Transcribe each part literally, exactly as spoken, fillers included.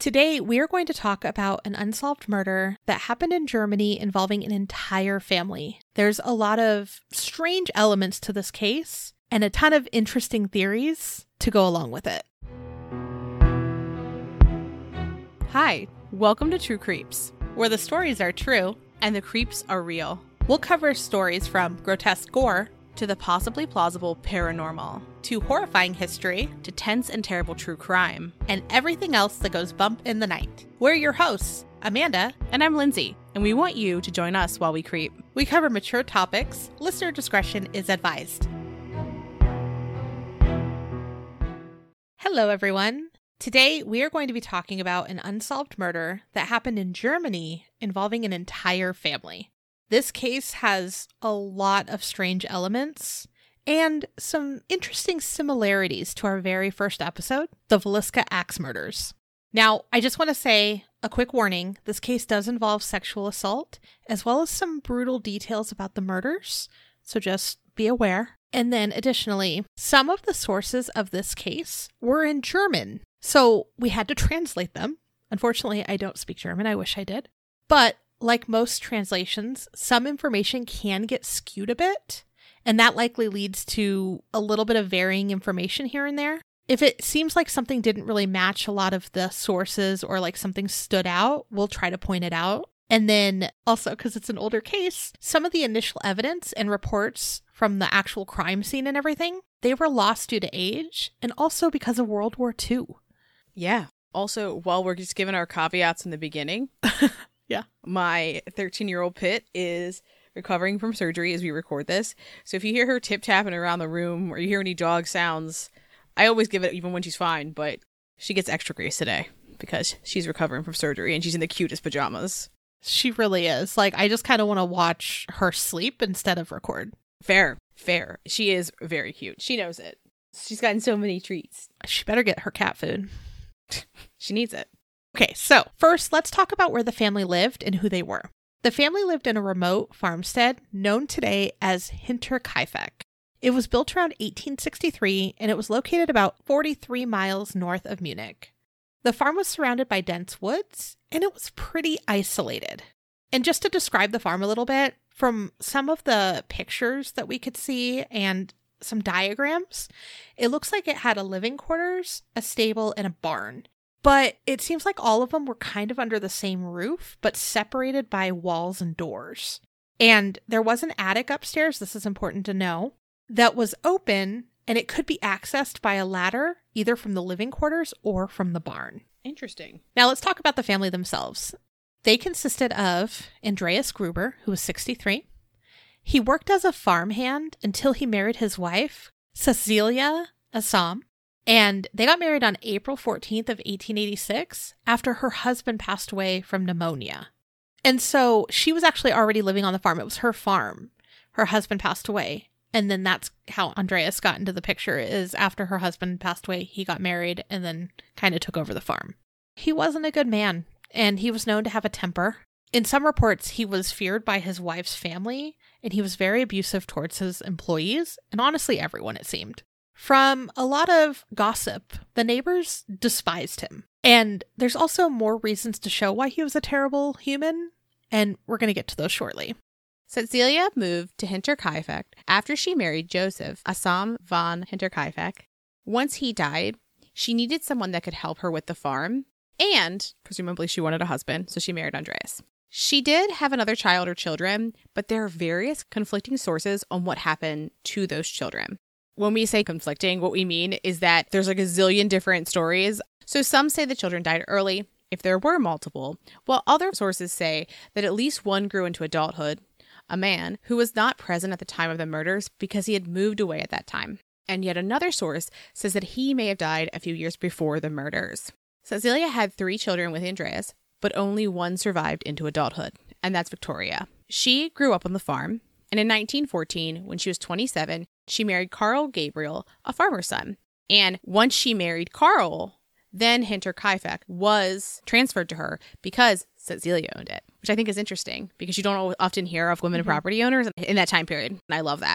Today, we are going to talk about an unsolved murder that happened in Germany involving an entire family. There's a lot of strange elements to this case and a ton of interesting theories to go along with it. Hi, welcome to True Creeps, Where the stories are true, and the creeps are real, we'll cover stories from grotesque gore to the possibly plausible paranormal, to horrifying history, to tense and terrible true crime. and everything else that goes bump in the night. We're your hosts, Amanda. And I'm Lindsay, and we want you to join us while we creep. We cover mature topics. Listener discretion is advised. Hello, everyone. Today, we are going to be talking about an unsolved murder that happened in Germany involving an entire family. This case has a lot of strange elements and some interesting similarities to our very first episode, the Villisca Axe murders. Now, I just want to say a quick warning. This case does involve sexual assault, as well as some brutal details about the murders, so just be aware. And then additionally, some of the sources of this case were in German, so we had to translate them. Unfortunately, I don't speak German. I wish I did. But like most translations, some information can get skewed a bit, and that likely leads to a little bit of varying information here and there. If it seems like something didn't really match a lot of the sources or like something stood out, we'll try to point it out. And then also, because it's an older case, some of the initial evidence and reports from the actual crime scene and everything, they were lost due to age and also because of World War Two. Yeah. Also, while we're just giving our caveats in the beginning, yeah, my thirteen-year-old Pit is recovering from surgery as we record this. So if you hear her tip-tapping around the room or you hear any dog sounds, I always give it even when she's fine, but she gets extra grace today because she's recovering from surgery and she's in the cutest pajamas. She really is. Like, I just kind of want to watch her sleep instead of record. Fair, fair. She is very cute. She knows it. She's gotten so many treats. She better get her cat food. She needs it. Okay, so first, let's talk about where the family lived and who they were. The family lived in a remote farmstead known today as Hinterkaifeck. It was built around eighteen sixty-three, and it was located about forty-three miles north of Munich. The farm was surrounded by dense woods, and it was pretty isolated. And just to describe the farm a little bit, from some of the pictures that we could see and some diagrams, it looks like it had a living quarters, a stable, and a barn. But it seems like all of them were kind of under the same roof, but separated by walls and doors. And there was an attic upstairs, this is important to know, that was open, and it could be accessed by a ladder, either from the living quarters or from the barn. Interesting. Now let's talk about the family themselves. They consisted of Andreas Gruber, who was sixty-three. He worked as a farmhand until he married his wife, Cecilia Assam. And they got married on April fourteenth of eighteen eighty-six after her husband passed away from pneumonia. And so she was actually already living on the farm. It was her farm. Her husband passed away. And then that's how Andreas got into the picture, is after her husband passed away, he got married and then kind of took over the farm. He wasn't a good man, and he was known to have a temper. In some reports, he was feared by his wife's family, and he was very abusive towards his employees, and honestly everyone, it seemed. From a lot of gossip, the neighbors despised him. And there's also more reasons to show why he was a terrible human, and we're going to get to those shortly. Cecilia moved to Hinterkaifeck after she married Joseph Assam von Hinterkaifeck. Once he died, she needed someone that could help her with the farm, and presumably she wanted a husband, so she married Andreas. She did have another child or children, but there are various conflicting sources on what happened to those children. When we say conflicting, what we mean is that there's like a zillion different stories. So some say the children died early, if there were multiple, while other sources say that at least one grew into adulthood, a man who was not present at the time of the murders because he had moved away at that time. And yet another source says that he may have died a few years before the murders. Cecilia had three children with Andreas, but only one survived into adulthood, and that's Victoria. She grew up on the farm, and in nineteen fourteen, when she was twenty-seven, she married Carl Gabriel, a farmer's son. And once she married Carl, then Hinterkaifeck was transferred to her because Cecilia owned it, which I think is interesting because you don't often hear of women mm-hmm. property owners in that time period. And I love that.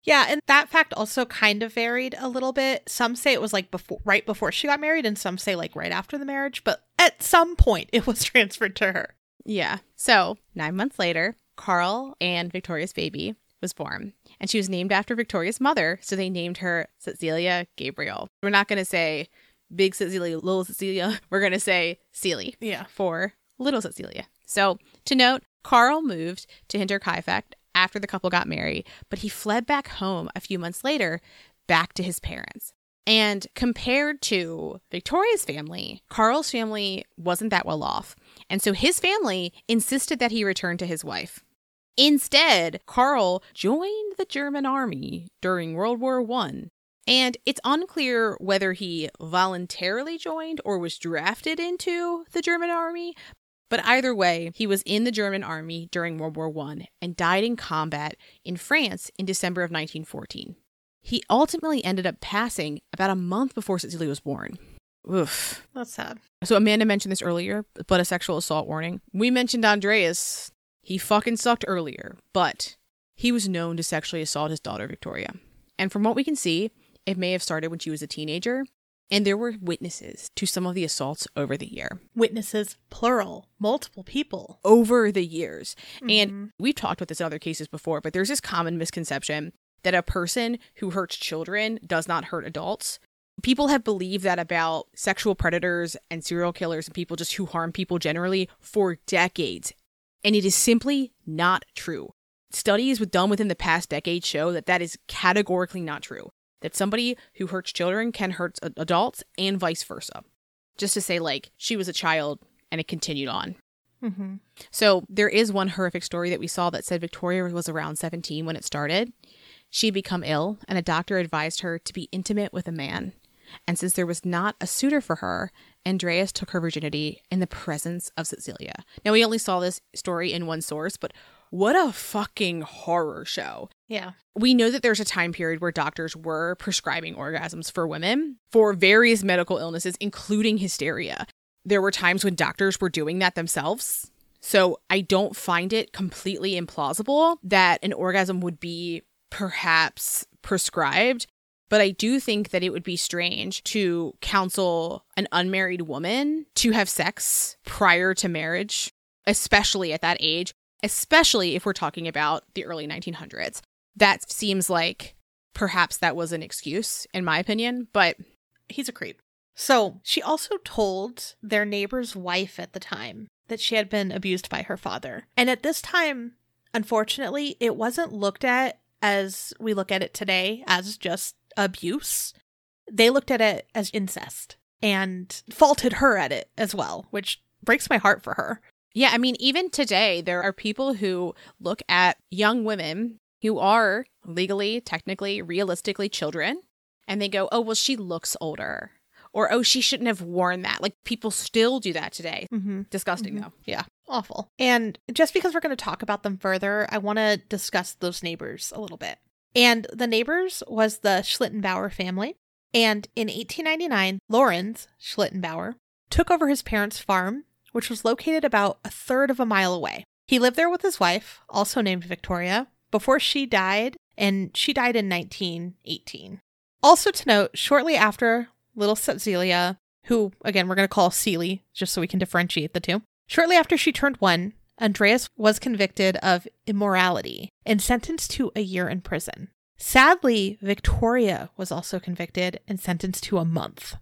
Yeah, and that fact also kind of varied a little bit. Some say it was like before, right before she got married, and some say like right after the marriage, but at some point it was transferred to her. Yeah. So nine months later, Carl and Victoria's baby was born, and she was named after Victoria's mother, so they named her Cecilia Gabriel. We're not going to say Big Cecilia, Little Cecilia. We're going to say Celie Yeah. for Little Cecilia. So to note, Carl moved to Hinterkaifeck after the couple got married, but he fled back home a few months later, back to his parents. And compared to Victoria's family, Carl's family wasn't that well off. And so his family insisted that he return to his wife. Instead, Carl joined the German army during World War One. And it's unclear whether he voluntarily joined or was drafted into the German army. But either way, he was in the German army during World War One and died in combat in France in December of nineteen fourteen. He ultimately ended up passing about a month before Cecilia was born. Oof. That's sad. So Amanda mentioned this earlier, but a sexual assault warning. We mentioned Andreas. He fucking sucked earlier, but he was known to sexually assault his daughter, Victoria. And from what we can see, it may have started when she was a teenager. And there were witnesses to some of the assaults over the year. Witnesses, plural, multiple people. Over the years. Mm-hmm. And we've talked about this in other cases before, but there's this common misconception that a person who hurts children does not hurt adults. People have believed that about sexual predators and serial killers and people just who harm people generally for decades. And it is simply not true. Studies done within the past decade show that that is categorically not true. That somebody who hurts children can hurt adults and vice versa. Just to say, like, she was a child and it continued on. Mm-hmm. So there is one horrific story that we saw that said Victoria was around seventeen when it started. She'd become ill and a doctor advised her to be intimate with a man. And since there was not a suitor for her, Andreas took her virginity in the presence of Cecilia. Now, we only saw this story in one source, but what a fucking horror show. Yeah. We know that there's a time period where doctors were prescribing orgasms for women for various medical illnesses, including hysteria. There were times when doctors were doing that themselves. So I don't find it completely implausible that an orgasm would be perhaps prescribed. But I do think that it would be strange to counsel an unmarried woman to have sex prior to marriage, especially at that age. Especially if we're talking about the early nineteen hundreds. That seems like perhaps that was an excuse, in my opinion, but he's a creep. So she also told their neighbor's wife at the time that she had been abused by her father. And at this time, unfortunately, it wasn't looked at as we look at it today as just abuse. They looked at it as incest and faulted her at it as well, which breaks my heart for her. Yeah, I mean, even today, there are people who look at young women who are legally, technically, realistically children, and they go, oh, well, she looks older. Or, oh, she shouldn't have worn that. Like, people still do that today. Mm-hmm. Disgusting, mm-hmm. though. Yeah, awful. And just because we're going to talk about them further, I want to discuss those neighbors a little bit. And the neighbors was the Schlittenbauer family. And in eighteen ninety-nine, Lorenz Schlittenbauer took over his parents' farm, which was located about a third of a mile away. He lived there with his wife, also named Victoria, before she died, and she died in nineteen eighteen. Also to note, shortly after little Cecilia, who, again, we're going to call Celie, just so we can differentiate the two, shortly after she turned one, Andreas was convicted of immorality and sentenced to a year in prison. Sadly, Victoria was also convicted and sentenced to a month.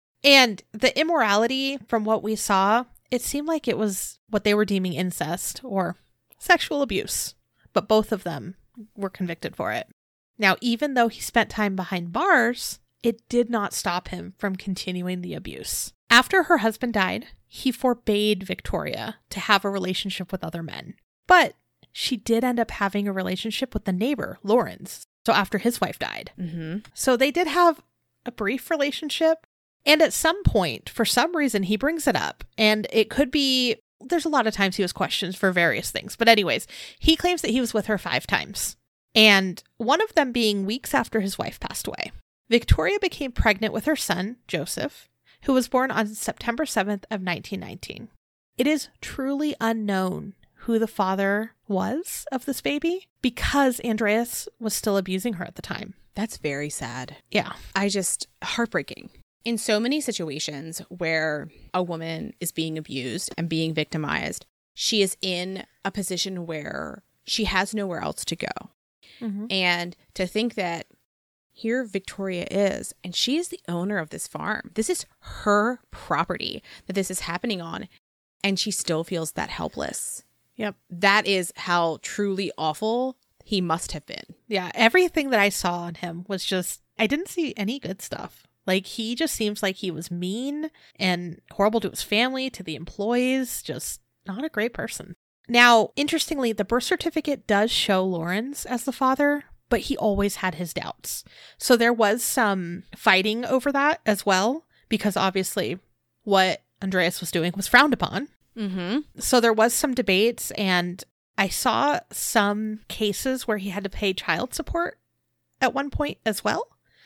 And the immorality, from what we saw, it seemed like it was what they were deeming incest or sexual abuse, but both of them were convicted for it. Now, even though he spent time behind bars, it did not stop him from continuing the abuse. After her husband died, he forbade Victoria to have a relationship with other men. But she did end up having a relationship with the neighbor, Lorenz, so after his wife died. Mm-hmm. So they did have a brief relationship. And at some point, for some reason, he brings it up. And it could be, there's a lot of times he was questioned for various things. But anyways, he claims that he was with her five times. And one of them being weeks after his wife passed away. Victoria became pregnant with her son, Joseph, who was born on September seventh of nineteen nineteen. It is truly unknown who the father was of this baby because Andreas was still abusing her at the time. That's very sad. Yeah. I just, heartbreaking. In so many situations where a woman is being abused and being victimized, she is in a position where she has nowhere else to go. Mm-hmm. And to think that here Victoria is, and she is the owner of this farm. This is her property that this is happening on, and she still feels that helpless. Yep. That is how truly awful he must have been. Yeah, everything that I saw on him was just, I didn't see any good stuff. Like, he just seems like he was mean and horrible to his family, to the employees, just not a great person. Now, interestingly, the birth certificate does show Lawrence as the father, but he always had his doubts. So there was some fighting over that as well, because obviously what Andreas was doing was frowned upon. Mm-hmm. So there was some debates, and I saw some cases where he had to pay child support at one point as well.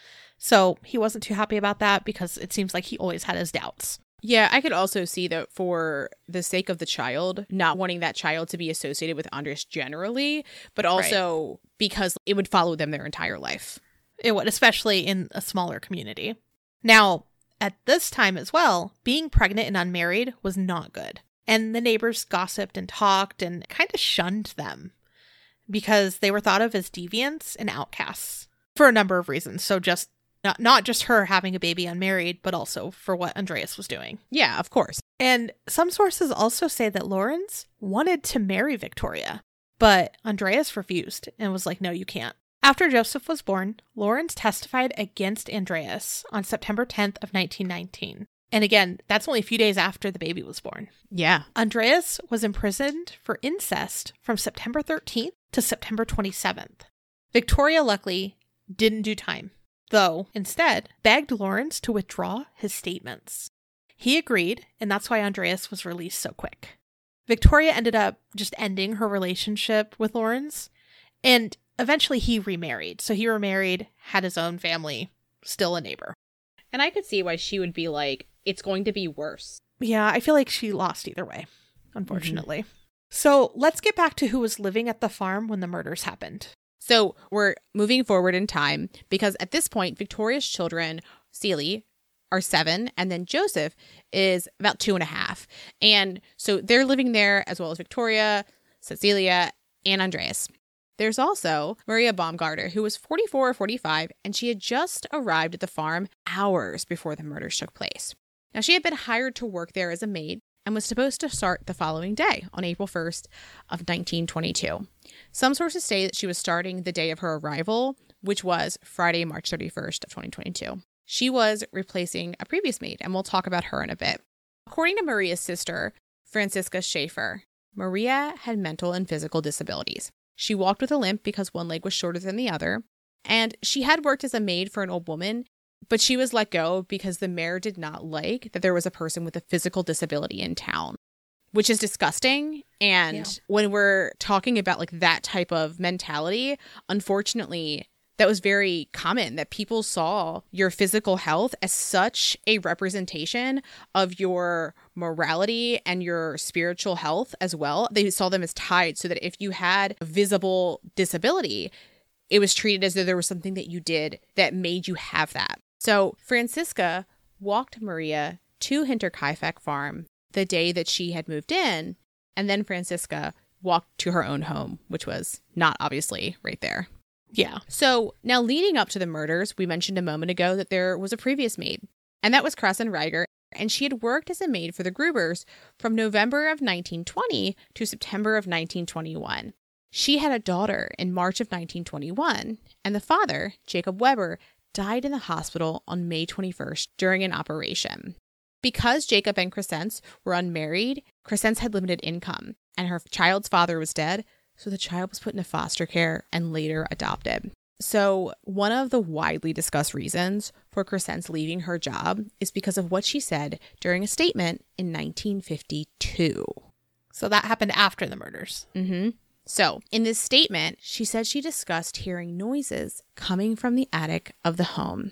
So he wasn't too happy about that because it seems like he always had his doubts. Yeah, I could also see that for the sake of the child, not wanting that child to be associated with Andres generally, but also right. because it would follow them their entire life. It would, especially in a smaller community. Now, at this time as well, being pregnant and unmarried was not good. And the neighbors gossiped and talked and kind of shunned them because they were thought of as deviants and outcasts for a number of reasons. So just Not not just her having a baby unmarried, but also for what Andreas was doing. Yeah, of course. And some sources also say that Lawrence wanted to marry Victoria, but Andreas refused and was like, no, you can't. After Joseph was born, Lawrence testified against Andreas on September tenth of nineteen nineteen. And again, that's only a few days after the baby was born. Yeah. Andreas was imprisoned for incest from September thirteenth to September twenty-seventh. Victoria, luckily, didn't do time, though instead begged Lawrence to withdraw his statements. He agreed, and that's why Andreas was released so quick. Victoria ended up just ending her relationship with Lawrence, and eventually he remarried. So he remarried, had his own family, still a neighbor. And I could see why she would be like, it's going to be worse. Yeah, I feel like she lost either way, unfortunately. Mm-hmm. So let's get back to who was living at the farm when the murders happened. So we're moving forward in time because at this point, Victoria's children, Celie, are seven, and then Joseph is about two and a half. And so they're living there as well as Victoria, Cecilia, and Andreas. There's also Maria Baumgarter, who was forty-four or forty-five, and she had just arrived at the farm hours before the murders took place. Now, she had been hired to work there as a maid and was supposed to start the following day on April first of nineteen twenty-two. Some sources say that she was starting the day of her arrival, which was Friday, March thirty-first of twenty twenty-two. She was replacing a previous maid, and we'll talk about her in a bit. According to Maria's sister, Francisca Schaefer, Maria had mental and physical disabilities. She walked with a limp because one leg was shorter than the other, and she had worked as a maid for an old woman, but she was let go because the mayor did not like that there was a person with a physical disability in town, which is disgusting. And yeah. when we're talking about like that type of mentality, unfortunately, that was very common, that people saw your physical health as such a representation of your morality and your spiritual health as well. They saw them as tied, so that if you had a visible disability, it was treated as though there was something that you did that made you have that. So Francisca walked Maria to Hinterkaifeck farm the day that she had moved in, and then Francisca walked to her own home, which was not obviously right there. Yeah. So now leading up to the murders, we mentioned a moment ago that there was a previous maid, and that was Kristen Reiger, and she had worked as a maid for the Grubers from November of nineteen twenty to September of nineteen twenty-one. She had a daughter in March of nineteen twenty-one, and the father, Jacob Weber, died in the hospital on May twenty-first during an operation. Because Jacob and Crescence were unmarried, Crescence had limited income, and her child's father was dead, so the child was put into foster care and later adopted. So one of the widely discussed reasons for Crescence leaving her job is because of what she said during a statement in nineteen fifty-two. So that happened after the murders. Mm-hmm. So in this statement, she said she discussed hearing noises coming from the attic of the home.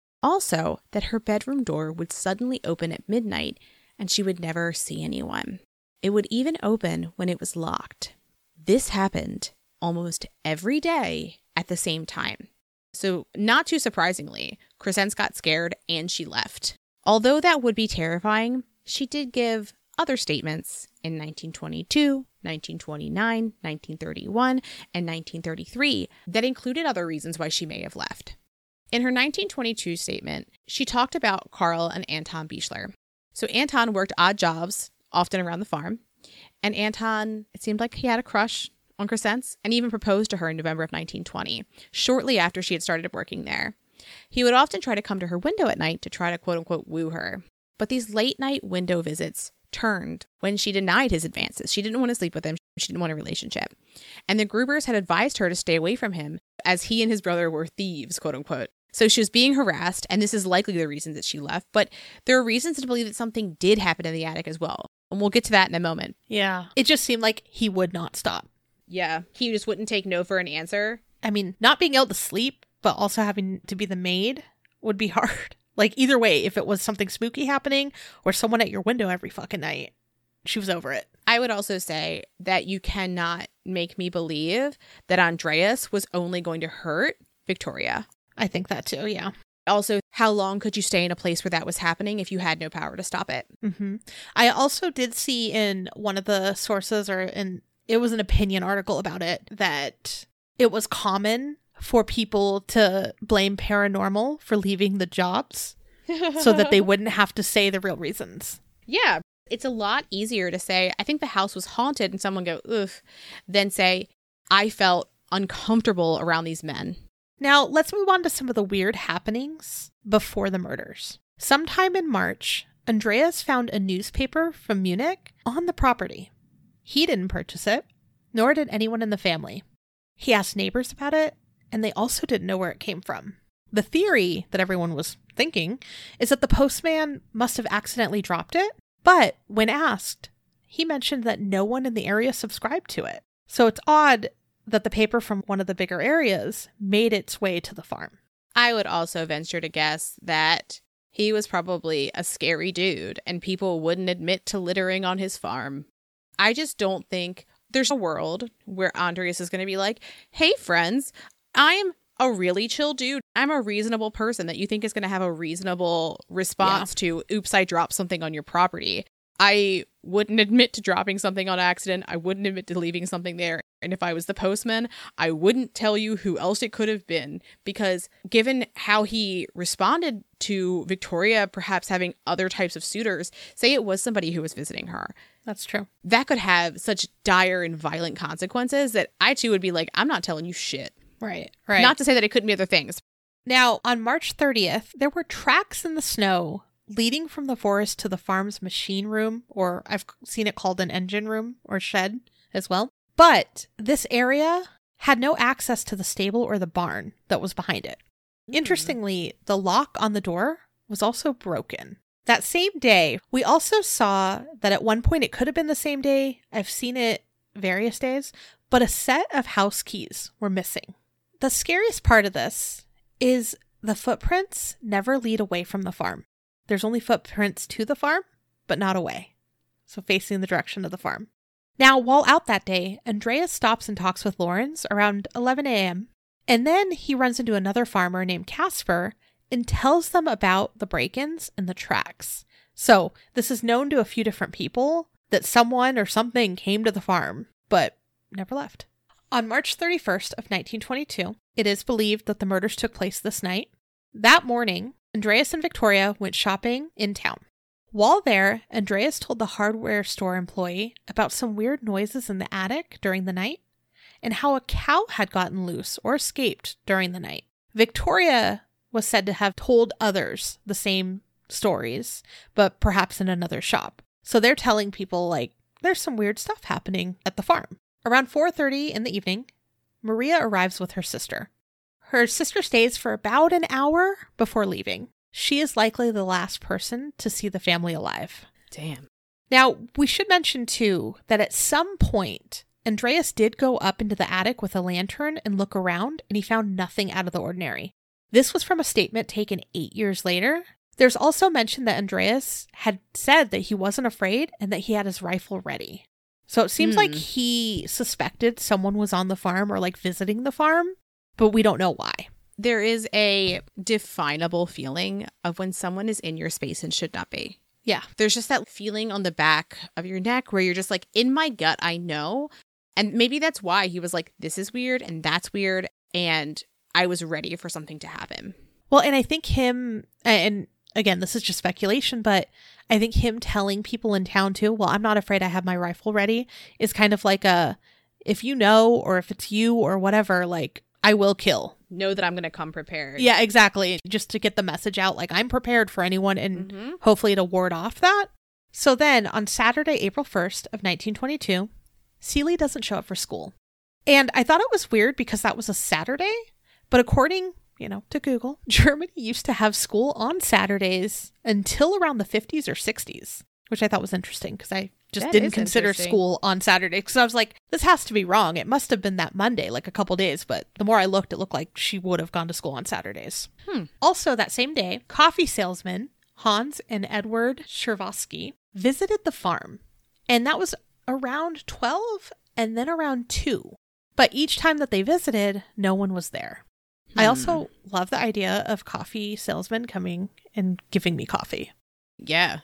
Also, that her bedroom door would suddenly open at midnight and she would never see anyone. It would even open when it was locked. This happened almost every day at the same time. So, not too surprisingly, Crescence got scared and she left. Although that would be terrifying, she did give other statements in nineteen twenty-two, nineteen twenty-nine, nineteen thirty-one, and nineteen thirty-three that included other reasons why she may have left. In her nineteen twenty-two statement, she talked about Carl and Anton Bichler. So Anton worked odd jobs, often around the farm, and Anton, it seemed like he had a crush on Crescence and even proposed to her in November of nineteen twenty, shortly after she had started working there. He would often try to come to her window at night to try to quote-unquote woo her. But these late-night window visits turned when she denied his advances. She didn't want to sleep with him. She didn't want a relationship. And the Grubers had advised her to stay away from him as he and his brother were thieves, quote unquote. So she was being harassed, and this is likely the reason that she left. But there are reasons to believe that something did happen in the attic as well. And we'll get to that in a moment. Yeah. It just seemed like he would not stop. Yeah. He just wouldn't take no for an answer. I mean, not being able to sleep, but also having to be the maid would be hard. Like, either way, if it was something spooky happening or someone at your window every fucking night, she was over it. I would also say that you cannot make me believe that Andreas was only going to hurt Victoria. I think that too, yeah. Also, how long could you stay in a place where that was happening if you had no power to stop it? Mm-hmm. I also did see in one of the sources, or in it was an opinion article about it, that it was common for people to blame paranormal for leaving the jobs so that they wouldn't have to say the real reasons. Yeah. It's a lot easier to say, I think the house was haunted, and someone go, ugh, than say, I felt uncomfortable around these men. Now, let's move on to some of the weird happenings before the murders. Sometime in March, Andreas found a newspaper from Munich on the property. He didn't purchase it, nor did anyone in the family. He asked neighbors about it, and they also didn't know where it came from. The theory that everyone was thinking is that the postman must have accidentally dropped it, but when asked, he mentioned that no one in the area subscribed to it. So it's odd that the paper from one of the bigger areas made its way to the farm. I would also venture to guess that he was probably a scary dude and people wouldn't admit to littering on his farm. I just don't think there's a world where Andreas is going to be like, hey, friends, I am a really chill dude. I'm a reasonable person that you think is going to have a reasonable response yeah. to, oops, I dropped something on your property. I wouldn't admit to dropping something on accident. I wouldn't admit to leaving something there. And if I was the postman, I wouldn't tell you who else it could have been, because given how he responded to Victoria perhaps having other types of suitors, say it was somebody who was visiting her. That's true. That could have such dire and violent consequences that I too would be like, I'm not telling you shit. Right, right. Not to say that it couldn't be other things. Now, on March thirtieth, there were tracks in the snow leading from the forest to the farm's machine room, or I've seen it called an engine room or shed as well. But this area had no access to the stable or the barn that was behind it. Mm-hmm. Interestingly, the lock on the door was also broken. That same day, we also saw that at one point, it could have been the same day, I've seen it various days, but a set of house keys were missing. The scariest part of this is the footprints never lead away from the farm. There's only footprints to the farm, but not away. So facing the direction of the farm. Now, while out that day, Andreas stops and talks with Lorenz around eleven a.m. And then he runs into another farmer named Casper and tells them about the break-ins and the tracks. So this is known to a few different people that someone or something came to the farm, but never left. On March thirty-first of nineteen twenty-two, it is believed that the murders took place this night. That morning, Andreas and Victoria went shopping in town. While there, Andreas told the hardware store employee about some weird noises in the attic during the night and how a cow had gotten loose or escaped during the night. Victoria was said to have told others the same stories, but perhaps in another shop. So they're telling people, like, there's some weird stuff happening at the farm. Around four thirty in the evening, Maria arrives with her sister. Her sister stays for about an hour before leaving. She is likely the last person to see the family alive. Damn. Now, we should mention, too, that at some point, Andreas did go up into the attic with a lantern and look around, and he found nothing out of the ordinary. This was from a statement taken eight years later, There's also mention that Andreas had said that he wasn't afraid and that he had his rifle ready. So it seems Hmm. like he suspected someone was on the farm or like visiting the farm, but we don't know why. There is a definable feeling of when someone is in your space and should not be. Yeah. There's just that feeling on the back of your neck where you're just like, in my gut, I know. And maybe that's why he was like, this is weird and that's weird. And I was ready for something to happen. Well, and I think him, and again, this is just speculation, but I think him telling people in town too, well, I'm not afraid, I have my rifle ready, is kind of like a, if you know, or if it's you or whatever, like, I will kill. Know that I'm going to come prepared. Yeah, exactly. Just to get the message out, like, I'm prepared for anyone and Mm-hmm. hopefully to ward off that. So then on Saturday, April first of nineteen twenty-two, Seeley doesn't show up for school. And I thought it was weird because that was a Saturday, but according, you know, to Google, Germany used to have school on Saturdays until around the fifties or sixties, which I thought was interesting because I just That didn't is consider interesting. school on Saturday. Because I was like, this has to be wrong. It must have been that Monday, like a couple days. But the more I looked, it looked like she would have gone to school on Saturdays. Hmm. Also, that same day, coffee salesmen Hans and Edward Schervosky visited the farm. And that was around twelve and then around two. But each time that they visited, no one was there. I Hmm. also love the idea of coffee salesmen coming and giving me coffee. Yeah.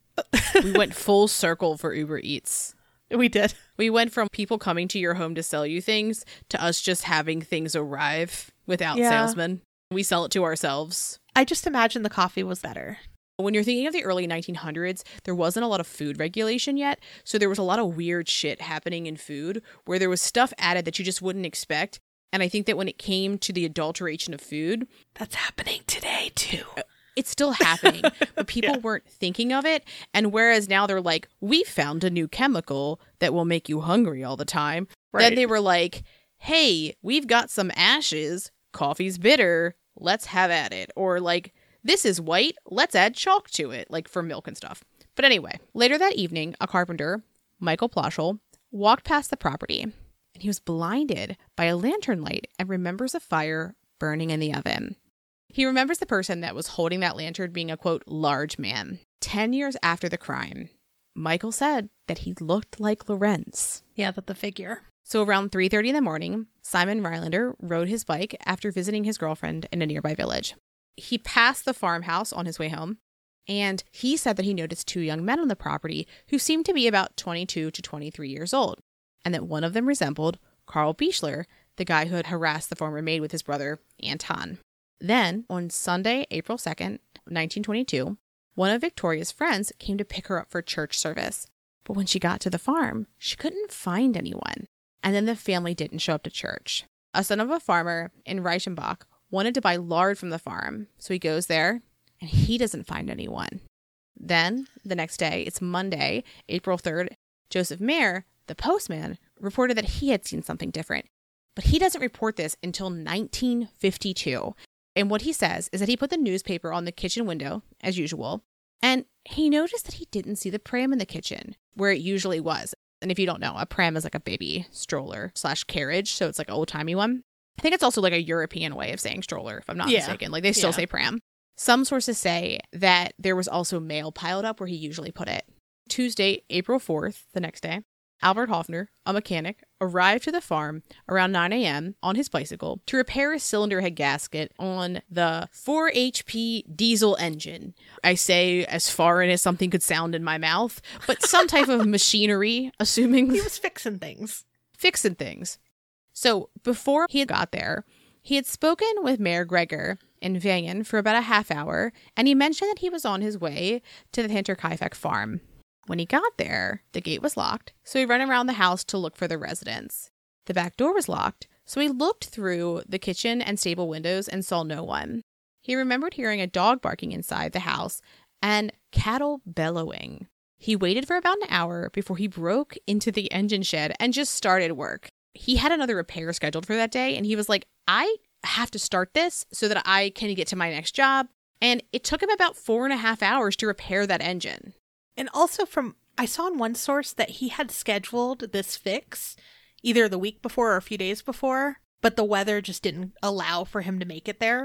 We went full circle for Uber Eats. We did. We went from people coming to your home to sell you things to us just having things arrive without Yeah. salesmen. We sell it to ourselves. I just imagine the coffee was better. When you're thinking of the early nineteen hundreds, there wasn't a lot of food regulation yet. So there was a lot of weird shit happening in food where there was stuff added that you just wouldn't expect. And I think that when it came to the adulteration of food, That's happening today, too. it's still happening, but people Yeah. weren't thinking of it. And whereas now they're like, we found a new chemical that will make you hungry all the time. Then Right. they were like, hey, we've got some ashes. Coffee's bitter. Let's have at it. Or like, this is white. Let's add chalk to it, like for milk and stuff. But anyway, later that evening, a carpenter, Michael Ploschel, walked past the property and he was blinded by a lantern light and remembers a fire burning in the oven. He remembers the person that was holding that lantern being a, quote, large man. Ten years after the crime, Michael said that he looked like Lorenz. Yeah, that the figure. So around three thirty in the morning, Simon Rylander rode his bike after visiting his girlfriend in a nearby village. He passed the farmhouse on his way home, and he said that he noticed two young men on the property who seemed to be about twenty-two to twenty-three years old, and that one of them resembled Carl Bichler, the guy who had harassed the former maid with his brother, Anton. Then, on Sunday, April second, nineteen twenty-two, one of Victoria's friends came to pick her up for church service. But when she got to the farm, she couldn't find anyone. And then the family didn't show up to church. A son of a farmer in Reichenbach wanted to buy lard from the farm, so he goes there, and he doesn't find anyone. Then, the next day, it's Monday, April third, Joseph Mayer, the postman, reported that he had seen something different. But he doesn't report this until nineteen fifty-two. And what he says is that he put the newspaper on the kitchen window, as usual, and he noticed that he didn't see the pram in the kitchen, where it usually was. And if you don't know, a pram is like a baby stroller slash carriage, so it's like an old-timey one. I think it's also like a European way of saying stroller, if I'm not Yeah. mistaken. Like, they still Yeah. say pram. Some sources say that there was also mail piled up where he usually put it. Tuesday, April fourth, the next day, Albert Hoffner, a mechanic, arrived to the farm around nine a.m. on his bicycle to repair a cylinder head gasket on the four H P diesel engine. I say as foreign as something could sound in my mouth, but some type of machinery, assuming He was fixing things. fixing things. So before he got there, he had spoken with Mayor Gregor in Vangen for about a half hour, and he mentioned that he was on his way to the Hinterkaifeck farm. When he got there, the gate was locked, so he ran around the house to look for the residents. The back door was locked, so he looked through the kitchen and stable windows and saw no one. He remembered hearing a dog barking inside the house and cattle bellowing. He waited for about an hour before he broke into the engine shed and just started work. He had another repair scheduled for that day, and he was like, I have to start this so that I can get to my next job. And it took him about four and a half hours to repair that engine. And also from, I saw in one source that he had scheduled this fix either the week before or a few days before, but the weather just didn't allow for him to make it there.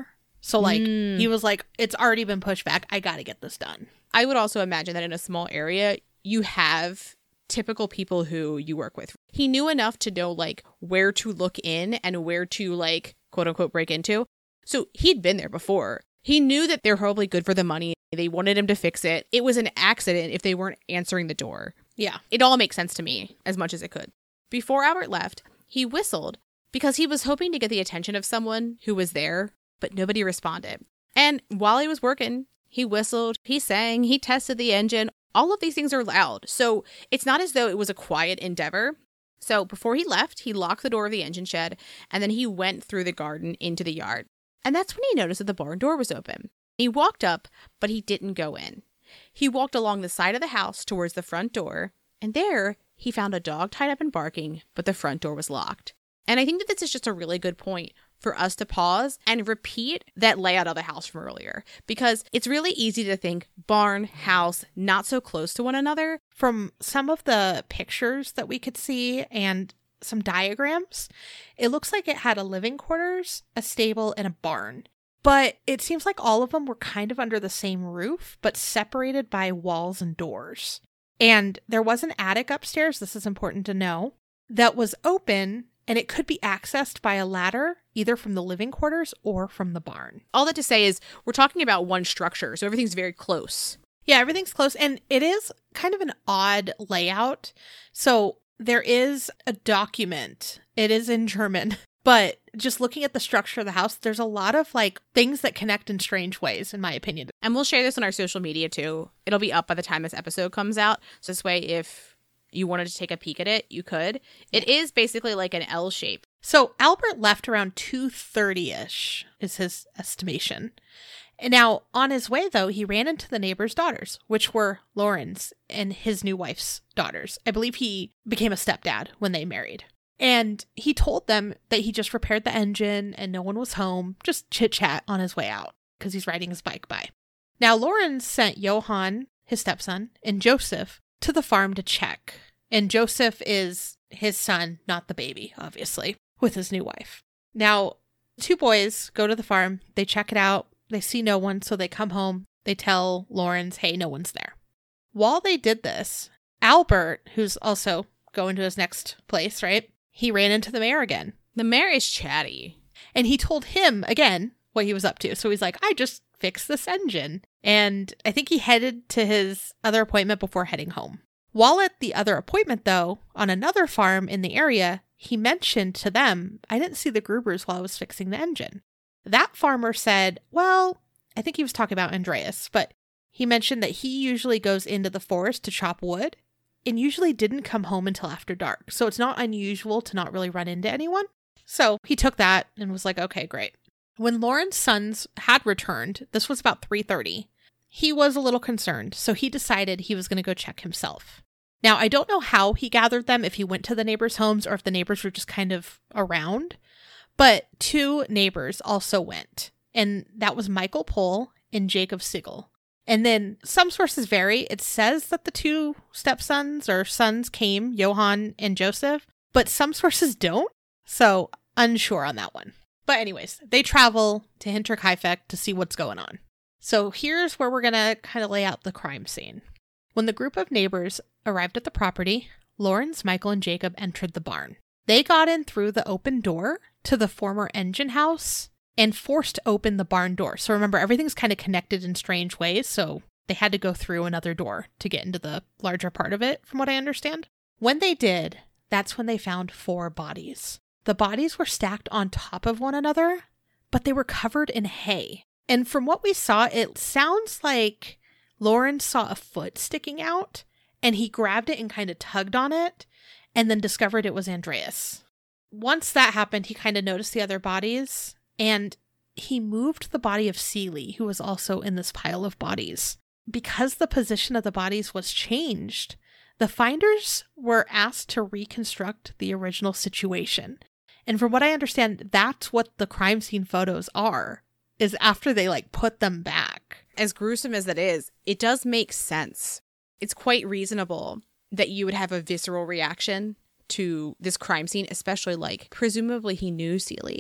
So, like, Mm. he was like, it's already been pushed back. I got to get this done. I would also imagine that in a small area, you have typical people who you work with. He knew enough to know, like, where to look in and where to, like, quote unquote, break into. So he'd been there before. He knew that they're probably good for the money. They wanted him to fix it. It was an accident if they weren't answering the door. Yeah. It all makes sense to me as much as it could. Before Albert left, he whistled because he was hoping to get the attention of someone who was there, but nobody responded. And while he was working, he whistled, he sang, he tested the engine. All of these things are loud. So it's not as though it was a quiet endeavor. So before he left, he locked the door of the engine shed, and then he went through the garden into the yard. And that's when he noticed that the barn door was open. He walked up, but he didn't go in. He walked along the side of the house towards the front door, and there he found a dog tied up and barking, but the front door was locked. And I think that this is just a really good point for us to pause and repeat that layout of the house from earlier, because it's really easy to think barn, house, not so close to one another. From some of the pictures that we could see and some diagrams, it looks like it had a living quarters, a stable, and a barn. But it seems like all of them were kind of under the same roof, but separated by walls and doors. And there was an attic upstairs, this is important to know, that was open, and it could be accessed by a ladder, either from the living quarters or from the barn. All that to say is we're talking about one structure, so everything's very close. Yeah, everything's close, and it is kind of an odd layout. So there is a document. It is in German, but just looking at the structure of the house, there's a lot of like things that connect in strange ways, in my opinion. And we'll share this on our social media too. It'll be up by the time this episode comes out. So this way, if you wanted to take a peek at it, you could. It is basically like an L shape. So Albert left around two thirty-ish is his estimation. And now on his way, though, he ran into the neighbor's daughters, which were Lauren's and his new wife's daughters. I believe he became a stepdad when they married. And he told them that he just repaired the engine and no one was home, just chit chat on his way out because he's riding his bike by. Now, Lauren sent Johann, his stepson, and Joseph to the farm to check. And Joseph is his son, not the baby, obviously, with his new wife. Now, two boys go to the farm. They check it out. They see no one, so they come home. They tell Lawrence, hey, no one's there. While they did this, Albert, who's also going to his next place, right? He ran into the mayor again. The mayor is chatty. And he told him, again, what he was up to. So he's like, I just fixed this engine. And I think he headed to his other appointment before heading home. While at the other appointment, though, on another farm in the area, he mentioned to them, I didn't see the Grubers while I was fixing the engine. That farmer said, well, I think he was talking about Andreas, but he mentioned that he usually goes into the forest to chop wood and usually didn't come home until after dark. So it's not unusual to not really run into anyone. So he took that and was like, okay, great. When Lauren's sons had returned, this was about three thirty, he was a little concerned. So he decided he was going to go check himself. Now, I don't know how he gathered them, if he went to the neighbors' homes or if the neighbors were just kind of around. But two neighbors also went, and that was Michael Pohl and Jacob Sigel. And then some sources vary. It says that the two stepsons or sons came, Johann and Joseph, but some sources don't. So unsure on that one. But anyways, they travel to Hinterkaifeck to see what's going on. So here's where we're going to kind of lay out the crime scene. When the group of neighbors arrived at the property, Lawrence, Michael, and Jacob entered the barn. They got in through the open door to the former engine house and forced open the barn door. So remember, everything's kind of connected in strange ways, so they had to go through another door to get into the larger part of it, from what I understand. When they did, that's when they found four bodies. The bodies were stacked on top of one another, but they were covered in hay. And from what we saw, it sounds like Lauren saw a foot sticking out, and he grabbed it and kind of tugged on it, and then discovered it was Andreas. Once that happened, he kind of noticed the other bodies, and he moved the body of Seeley, who was also in this pile of bodies. Because the position of the bodies was changed, the finders were asked to reconstruct the original situation. And from what I understand, that's what the crime scene photos are, is after they like put them back. As gruesome as that is, it does make sense. It's quite reasonable that you would have a visceral reaction to this crime scene, especially like presumably he knew Seeley.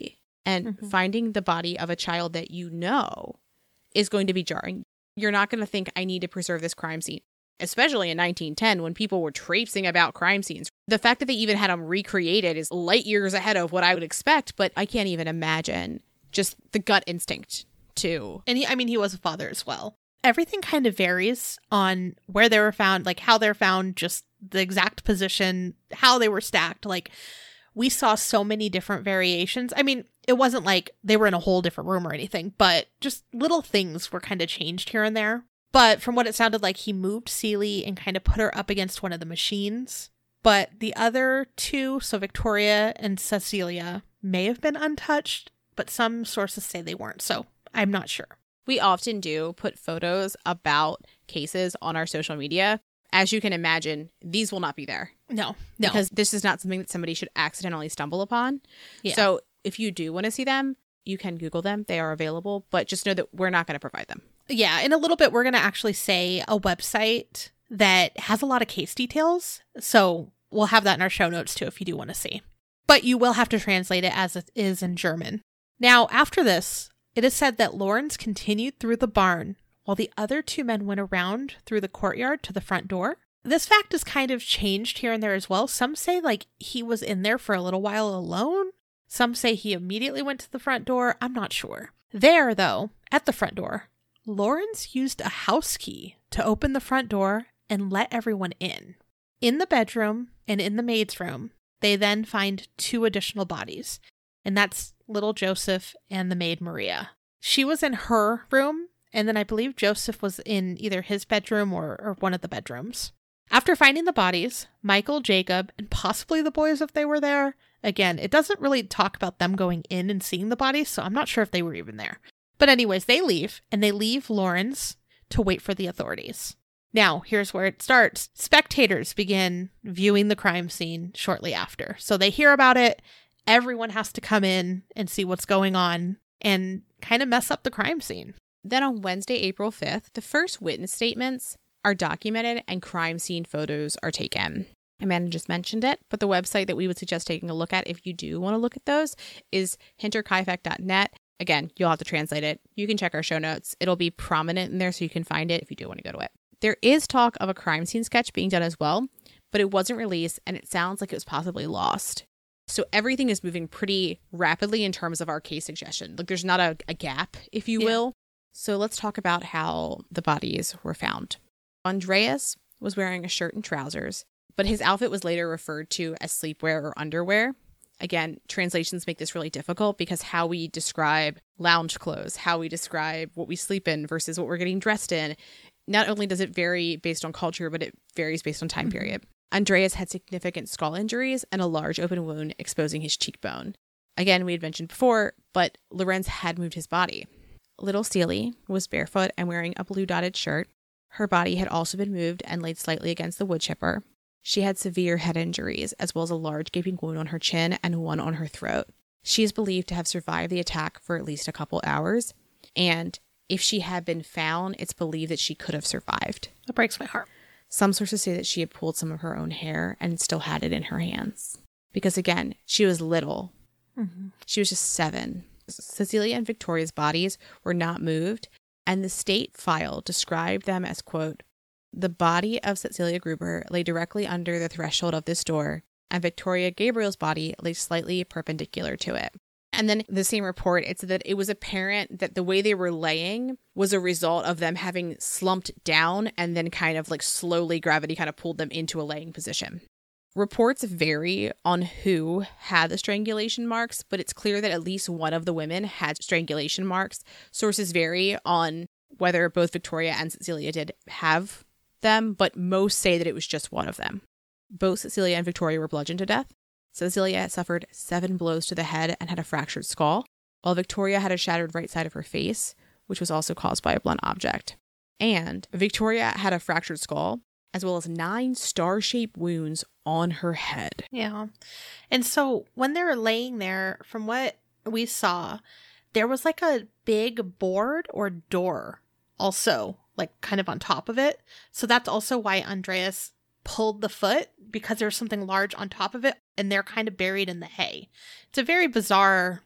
And Mm-hmm. finding the body of a child that you know is going to be jarring. You're not going to think, I need to preserve this crime scene, especially in nineteen ten when people were traipsing about crime scenes. The fact that they even had them recreated is light years ahead of what I would expect, but I can't even imagine just the gut instinct to. And he, I mean, he was a father as well. Everything kind of varies on where they were found, like how they're found, just the exact position, how they were stacked. Like, we saw so many different variations. I mean, it wasn't like they were in a whole different room or anything, but just little things were kind of changed here and there. But from what it sounded like, he moved Celie and kind of put her up against one of the machines. But the other two, so Victoria and Cecilia, may have been untouched, but some sources say they weren't. So I'm not sure. We often do put photos about cases on our social media. As you can imagine, these will not be there. No, no. Because this is not something that somebody should accidentally stumble upon. Yeah. So if you do want to see them, you can Google them. They are available, but just know that we're not going to provide them. Yeah, in a little bit, we're going to actually say a website that has a lot of case details. So we'll have that in our show notes too if you do want to see. But you will have to translate it as it is in German. Now, after this, it is said that Lawrence continued through the barn while the other two men went around through the courtyard to the front door. This fact is kind of changed here and there as well. Some say like he was in there for a little while alone. Some say he immediately went to the front door. I'm not sure. There, though, at the front door, Lawrence used a house key to open the front door and let everyone in. In the bedroom and in the maid's room, they then find two additional bodies, and that's little Joseph and the maid Maria. She was in her room, and then I believe Joseph was in either his bedroom or, or one of the bedrooms. After finding the bodies, Michael, Jacob, and possibly the boys if they were there, again, it doesn't really talk about them going in and seeing the bodies, so I'm not sure if they were even there. But anyways, they leave, and they leave Lawrence to wait for the authorities. Now, here's where it starts. Spectators begin viewing the crime scene shortly after. So they hear about it. Everyone has to come in and see what's going on and kind of mess up the crime scene. Then on Wednesday, April fifth, the first witness statements are documented and crime scene photos are taken. Amanda just mentioned it, but the website that we would suggest taking a look at if you do want to look at those is hinterkaifeck dot net. Again, you'll have to translate it. You can check our show notes. It'll be prominent in there so you can find it if you do want to go to it. There is talk of a crime scene sketch being done as well, but it wasn't released and it sounds like it was possibly lost. So everything is moving pretty rapidly in terms of our case suggestion. Like there's not a, a gap, if you Yeah. will. So let's talk about how the bodies were found. Andreas was wearing a shirt and trousers, but his outfit was later referred to as sleepwear or underwear. Again, translations make this really difficult because how we describe lounge clothes, how we describe what we sleep in versus what we're getting dressed in, not only does it vary based on culture, but it varies based on time Mm-hmm. period. Andreas had significant skull injuries and a large open wound exposing his cheekbone. Again, we had mentioned before, but Lorenz had moved his body. Little Celie was barefoot and wearing a blue dotted shirt. Her body had also been moved and laid slightly against the wood chipper. She had severe head injuries, as well as a large gaping wound on her chin and one on her throat. She is believed to have survived the attack for at least a couple hours, and if she had been found, it's believed that she could have survived. That breaks my heart. Some sources say that she had pulled some of her own hair and still had it in her hands. Because again, she was little. Mm-hmm. She was just seven. Cecilia and Victoria's bodies were not moved, and the state file described them as, quote, the body of Cecilia Gruber lay directly under the threshold of this door, and Victoria Gabriel's body lay slightly perpendicular to it. And then the same report, it said that it was apparent that the way they were laying was a result of them having slumped down and then kind of like slowly gravity kind of pulled them into a laying position. Reports vary on who had the strangulation marks, but it's clear that at least one of the women had strangulation marks. Sources vary on whether both Victoria and Cecilia did have them, but most say that it was just one of them. Both Cecilia and Victoria were bludgeoned to death. Cecilia suffered seven blows to the head and had a fractured skull, while Victoria had a shattered right side of her face, which was also caused by a blunt object. And Victoria had a fractured skull, as well as nine star-shaped wounds on her head. Yeah. And so when they were laying there, from what we saw, there was like a big board or door also, like kind of on top of it. So that's also why Andreas pulled the foot, because there's something large on top of it and they're kind of buried in the hay. It's a very bizarre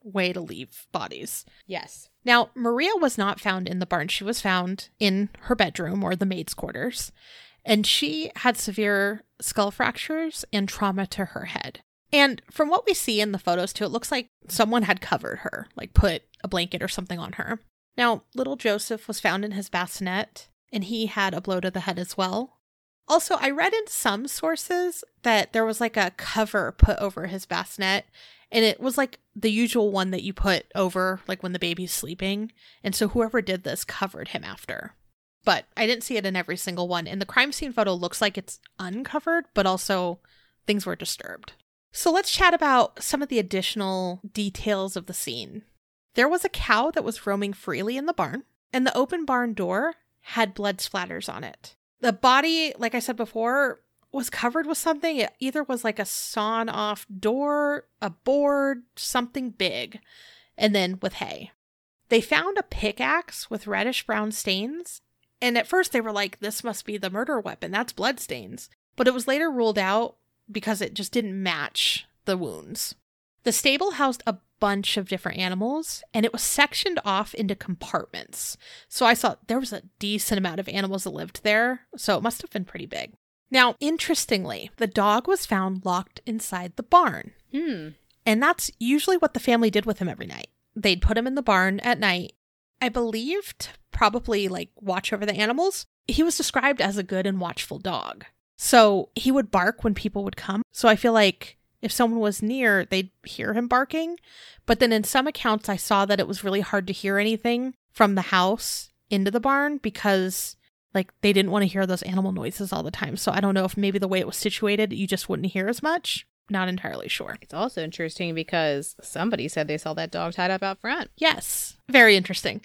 way to leave bodies. Yes. Now, Maria was not found in the barn. She was found in her bedroom or the maid's quarters, and she had severe skull fractures and trauma to her head. And from what we see in the photos too, it looks like someone had covered her, like put a blanket or something on her. Now, little Joseph was found in his bassinet, and he had a blow to the head as well. Also, I read in some sources that there was like a cover put over his bassinet, and it was like the usual one that you put over like when the baby's sleeping. And so whoever did this covered him after. But I didn't see it in every single one. And the crime scene photo looks like it's uncovered, but also things were disturbed. So let's chat about some of the additional details of the scene. There was a cow that was roaming freely in the barn, and the open barn door had blood splatters on it. The body, like I said before, was covered with something. It either was like a sawn off door, a board, something big, and then with hay. They found a pickaxe with reddish brown stains, and at first they were like, this must be the murder weapon. That's blood stains. But it was later ruled out because it just didn't match the wounds. The stable housed a bunch of different animals, and it was sectioned off into compartments. So I saw there was a decent amount of animals that lived there, so it must have been pretty big. Now, interestingly, the dog was found locked inside the barn. Hmm. And that's usually what the family did with him every night. They'd put him in the barn at night, I believe, to probably like watch over the animals. He was described as a good and watchful dog. So he would bark when people would come. So I feel like if someone was near, they'd hear him barking. But then in some accounts, I saw that it was really hard to hear anything from the house into the barn because like they didn't want to hear those animal noises all the time. So I don't know if maybe the way it was situated, you just wouldn't hear as much. Not entirely sure. It's also interesting because somebody said they saw that dog tied up out front. Yes. Very interesting.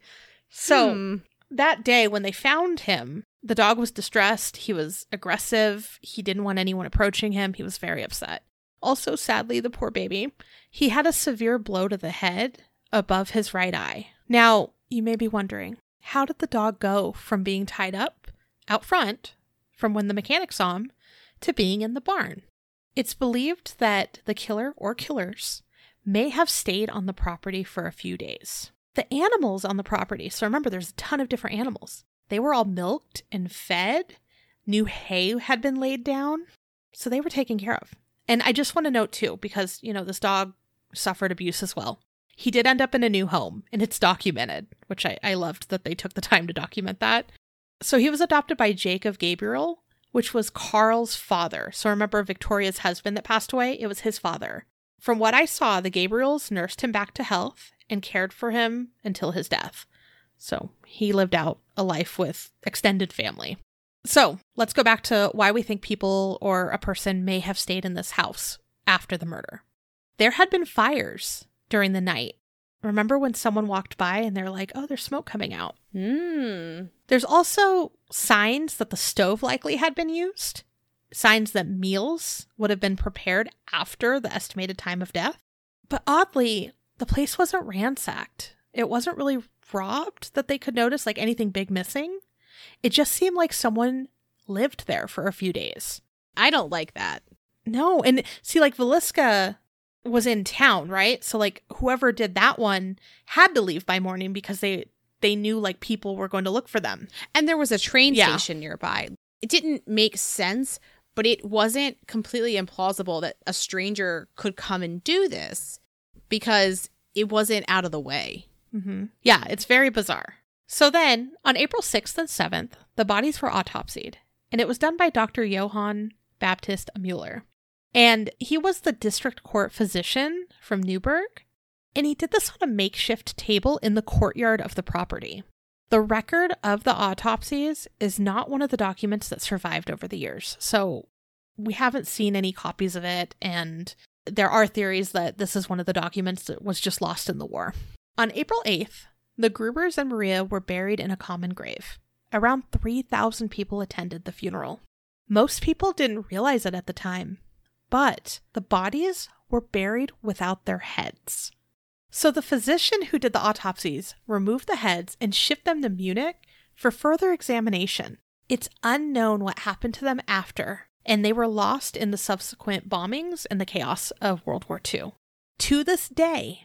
So Hmm. that day when they found him, the dog was distressed. He was aggressive. He didn't want anyone approaching him. He was very upset. Also, sadly, the poor baby, he had a severe blow to the head above his right eye. Now, you may be wondering, how did the dog go from being tied up out front, from when the mechanic saw him, to being in the barn? It's believed that the killer or killers may have stayed on the property for a few days. The animals on the property, so remember there's a ton of different animals, they were all milked and fed. New hay had been laid down, so they were taken care of. And I just want to note too, because, you know, this dog suffered abuse as well. He did end up in a new home, and it's documented, which I, I loved that they took the time to document that. So he was adopted by Jacob Gabriel, which was Carl's father. So remember Victoria's husband that passed away? It was his father. From what I saw, the Gabriels nursed him back to health and cared for him until his death. So he lived out a life with extended family. So let's go back to why we think people or a person may have stayed in this house after the murder. There had been fires during the night. Remember when someone walked by and they're like, oh, there's smoke coming out. Hmm. There's also signs that the stove likely had been used, signs that meals would have been prepared after the estimated time of death. But oddly, the place wasn't ransacked. It wasn't really robbed that they could notice like anything big missing. It just seemed like someone lived there for a few days. I don't like that. No. And see, like Villisca was in town, right? So like whoever did that one had to leave by morning because they they knew like people were going to look for them. And there was a train Yeah. station nearby. It didn't make sense, but it wasn't completely implausible that a stranger could come and do this because it wasn't out of the way. Mm-hmm. Yeah, it's very bizarre. So then, on April sixth and seventh, the bodies were autopsied, and it was done by Doctor Johann Baptist Müller. And he was the district court physician from Newburgh, and he did this on a makeshift table in the courtyard of the property. The record of the autopsies is not one of the documents that survived over the years, so we haven't seen any copies of it, and there are theories that this is one of the documents that was just lost in the war. On April eighth, the Grubers and Maria were buried in a common grave. Around three thousand people attended the funeral. Most people didn't realize it at the time, but the bodies were buried without their heads. So the physician who did the autopsies removed the heads and shipped them to Munich for further examination. It's unknown what happened to them after, and they were lost in the subsequent bombings and the chaos of World War Two. To this day,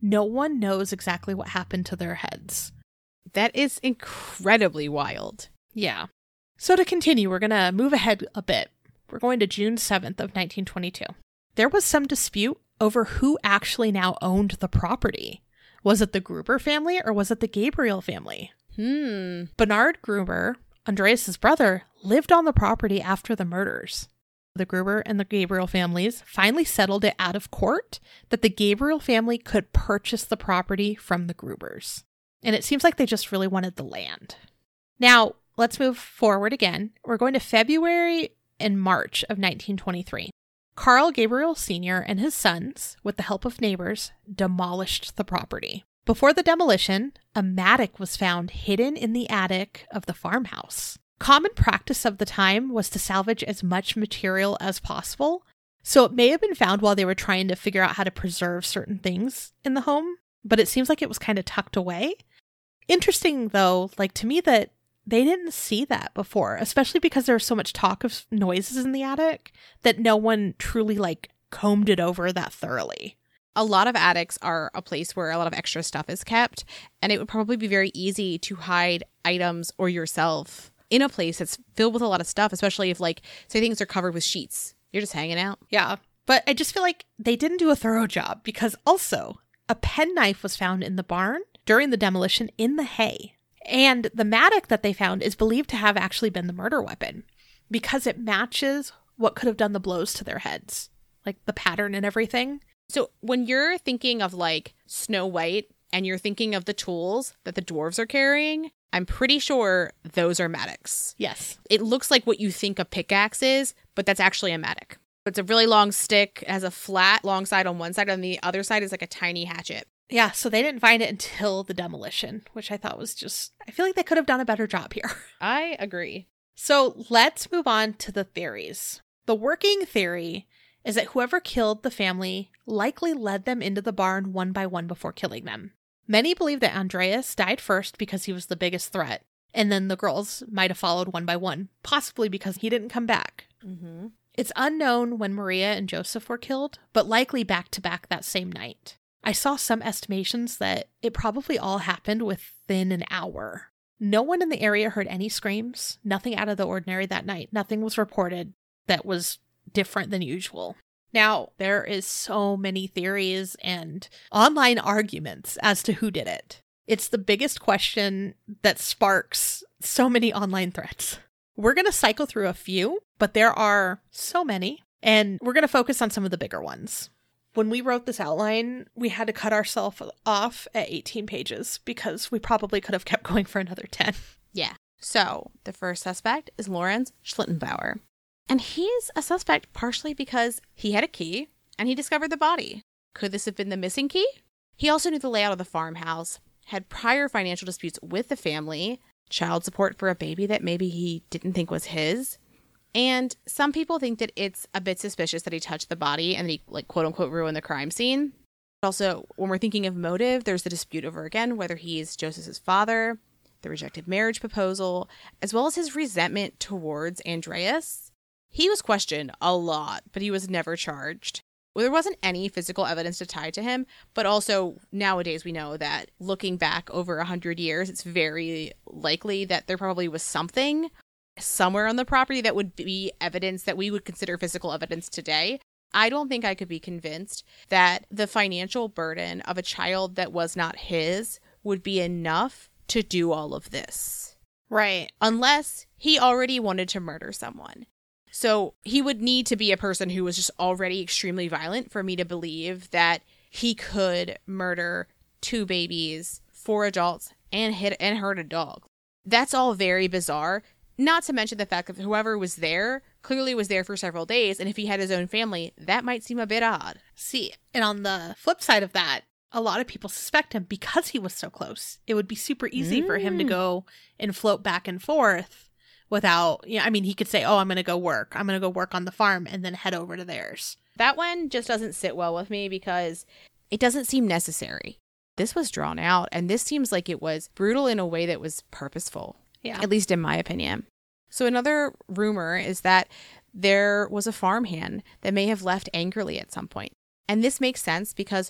no one knows exactly what happened to their heads. That is incredibly wild. Yeah. So to continue, we're going to move ahead a bit. We're going to June seventh of nineteen twenty-two. There was some dispute over who actually now owned the property. Was it the Gruber family or was it the Gabriel family? Hmm. Bernard Gruber, Andreas's brother, lived on the property after the murders. The Gruber and the Gabriel families finally settled it out of court that the Gabriel family could purchase the property from the Grubers. And it seems like they just really wanted the land. Now, let's move forward again. We're going to February and March of nineteen twenty-three. Carl Gabriel Senior and his sons, with the help of neighbors, demolished the property. Before the demolition, a mattock was found hidden in the attic of the farmhouse. Common practice of the time was to salvage as much material as possible, so it may have been found while they were trying to figure out how to preserve certain things in the home, but it seems like it was kind of tucked away. Interesting, though, like to me, that they didn't see that before, especially because there was so much talk of noises in the attic that no one truly like combed it over that thoroughly. A lot of attics are a place where a lot of extra stuff is kept, and it would probably be very easy to hide items or yourself in a place that's filled with a lot of stuff, especially if, like, say things are covered with sheets. You're just hanging out. Yeah, but I just feel like they didn't do a thorough job because also a penknife was found in the barn during the demolition in the hay. And the mattock that they found is believed to have actually been the murder weapon because it matches what could have done the blows to their heads, like the pattern and everything. So when you're thinking of like Snow White and you're thinking of the tools that the dwarves are carrying, I'm pretty sure those are mattocks. Yes. It looks like what you think a pickaxe is, but that's actually a mattock. It's a really long stick, has a flat long side on one side, and the other side is like a tiny hatchet. Yeah, so they didn't find it until the demolition, which I thought was just, I feel like they could have done a better job here. I agree. So let's move on to the theories. The working theory is that whoever killed the family likely led them into the barn one by one before killing them. Many believe that Andreas died first because he was the biggest threat, and then the girls might have followed one by one, possibly because he didn't come back. Mm-hmm. It's unknown when Maria and Joseph were killed, but likely back to back that same night. I saw some estimations that it probably all happened within an hour. No one in the area heard any screams, nothing out of the ordinary that night. Nothing was reported that was different than usual. Now, there is so many theories and online arguments as to who did it. It's the biggest question that sparks so many online threads. We're going to cycle through a few, but there are so many, and we're going to focus on some of the bigger ones. When we wrote this outline, we had to cut ourselves off at eighteen pages because we probably could have kept going for another ten. Yeah. So the first suspect is Lorenz Schlittenbauer. And he's a suspect partially because he had a key and he discovered the body. Could this have been the missing key? He also knew the layout of the farmhouse, had prior financial disputes with the family, child support for a baby that maybe he didn't think was his. And some people think that it's a bit suspicious that he touched the body and he, like, quote unquote, ruined the crime scene. Also, when we're thinking of motive, there's the dispute over, again, whether he's Joseph's father, the rejected marriage proposal, as well as his resentment towards Andreas. He was questioned a lot, but he was never charged. Well, there wasn't any physical evidence to tie to him, but also nowadays we know that looking back over one hundred years, it's very likely that there probably was something somewhere on the property that would be evidence that we would consider physical evidence today. I don't think I could be convinced that the financial burden of a child that was not his would be enough to do all of this. Right. Unless he already wanted to murder someone. So he would need to be a person who was just already extremely violent for me to believe that he could murder two babies, four adults, and hit and hurt a dog. That's all very bizarre. Not to mention the fact that whoever was there clearly was there for several days, and if he had his own family, that might seem a bit odd. See, and on the flip side of that, a lot of people suspect him because he was so close. It would be super easy mm. for him to go and float back and forth without, yeah, I mean, he could say, oh, I'm going to go work. I'm going to go work on the farm and then head over to theirs. That one just doesn't sit well with me because it doesn't seem necessary. This was drawn out, and this seems like it was brutal in a way that was purposeful. Yeah. At least in my opinion. So another rumor is that there was a farmhand that may have left angrily at some point. And this makes sense because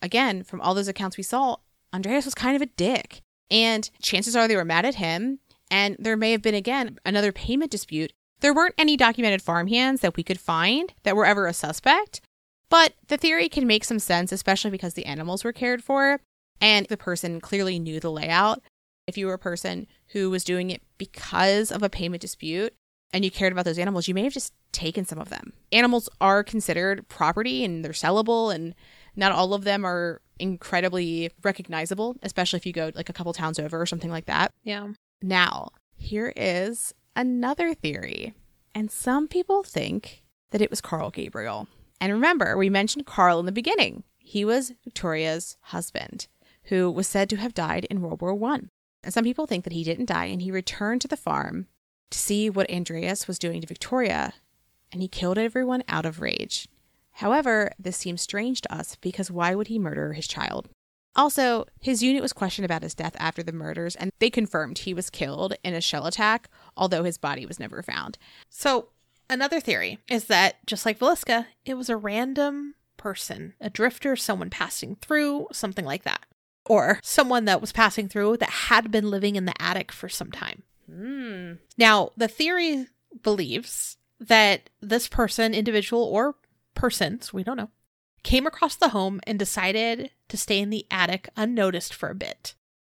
again, from all those accounts we saw, Andreas was kind of a dick. And chances are they were mad at him. And there may have been, again, another payment dispute. There weren't any documented farmhands that we could find that were ever a suspect. But the theory can make some sense, especially because the animals were cared for and the person clearly knew the layout. If you were a person who was doing it because of a payment dispute and you cared about those animals, you may have just taken some of them. Animals are considered property and they're sellable, and not all of them are incredibly recognizable, especially if you go like a couple towns over or something like that. Yeah. Now, here is another theory. And some people think that it was Carl Gabriel. And remember, we mentioned Carl in the beginning. He was Victoria's husband, who was said to have died in World War One. And some people think that he didn't die and he returned to the farm to see what Andreas was doing to Victoria, and he killed everyone out of rage. However, this seems strange to us because why would he murder his child? Also, his unit was questioned about his death after the murders, and they confirmed he was killed in a shell attack, although his body was never found. So another theory is that, just like Villisca, it was a random person, a drifter, someone passing through, something like that. Or someone that was passing through that had been living in the attic for some time. Hmm. Now, the theory believes that this person, individual or persons, we don't know, came across the home and decided to stay in the attic unnoticed for a bit.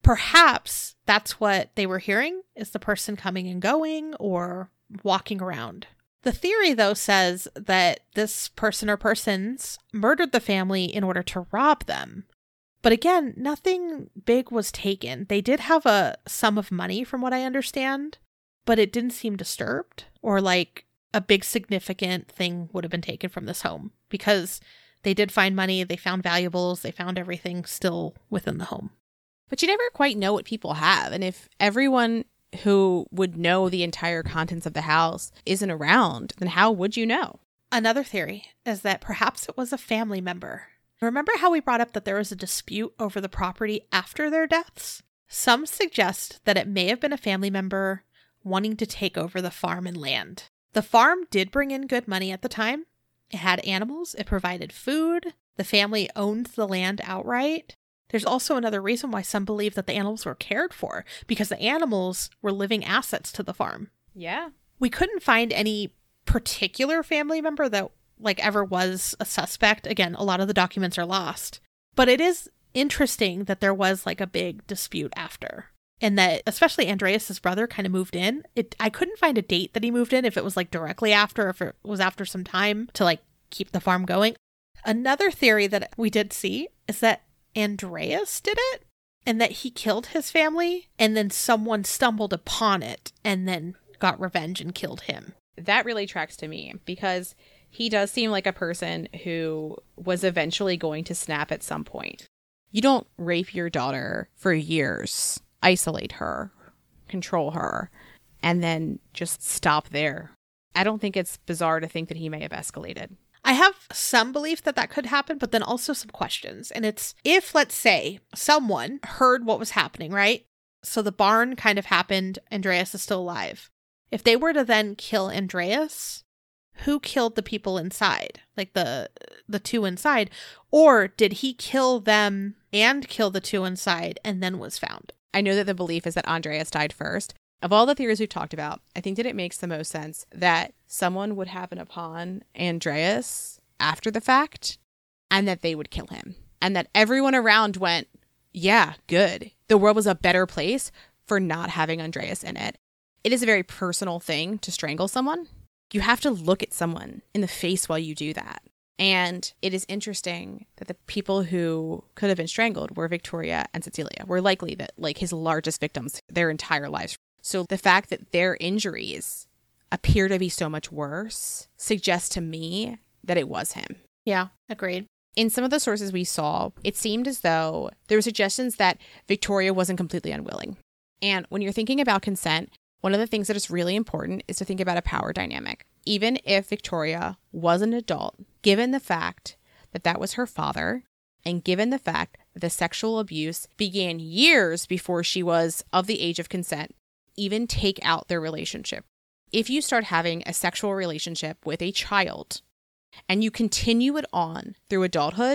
Perhaps that's what they were hearing, is the person coming and going or walking around. The theory, though, says that this person or persons murdered the family in order to rob them. But again, nothing big was taken. They did have a sum of money, from what I understand, but it didn't seem disturbed or like a big significant thing would have been taken from this home, because they did find money, they found valuables, they found everything still within the home. But you never quite know what people have. And if everyone who would know the entire contents of the house isn't around, then how would you know? Another theory is that perhaps it was a family member. Remember how we brought up that there was a dispute over the property after their deaths? Some suggest that it may have been a family member wanting to take over the farm and land. The farm did bring in good money at the time. It had animals, it provided food, the family owned the land outright. There's also another reason why some believe that the animals were cared for, because the animals were living assets to the farm. Yeah. We couldn't find any particular family member that like ever was a suspect. Again, a lot of the documents are lost. But it is interesting that there was like a big dispute after. And that especially Andreas's brother kind of moved in. It I couldn't find a date that he moved in, if it was like directly after, or if it was after some time to like keep the farm going. Another theory that we did see is that Andreas did it and that he killed his family and then someone stumbled upon it and then got revenge and killed him. That really tracks to me, because he does seem like a person who was eventually going to snap at some point. You don't rape your daughter for years, isolate her, control her, and then just stop there. I don't think it's bizarre to think that he may have escalated. I have some belief that that could happen, but then also some questions. And it's if, let's say, someone heard what was happening, right? So the barn kind of happened. Andreas is still alive. If they were to then kill Andreas, who killed the people inside? Like the the two inside? Or did he kill them and kill the two inside and then was found? I know that the belief is that Andreas died first. Of all the theories we've talked about, I think that it makes the most sense that someone would happen upon Andreas after the fact and that they would kill him. And that everyone around went, yeah, good. The world was a better place for not having Andreas in it. It is a very personal thing to strangle someone. You have to look at someone in the face while you do that. And it is interesting that the people who could have been strangled were Victoria and Cecilia. Were likely that like his largest victims their entire lives. So the fact that their injuries appear to be so much worse suggests to me that it was him. Yeah, agreed. In some of the sources we saw, it seemed as though there were suggestions that Victoria wasn't completely unwilling. And when you're thinking about consent, one of the things that is really important is to think about a power dynamic. Even if Victoria was an adult, given the fact that that was her father, and given the fact that the sexual abuse began years before she was of the age of consent, even take out their relationship. If you start having a sexual relationship with a child and you continue it on through adulthood,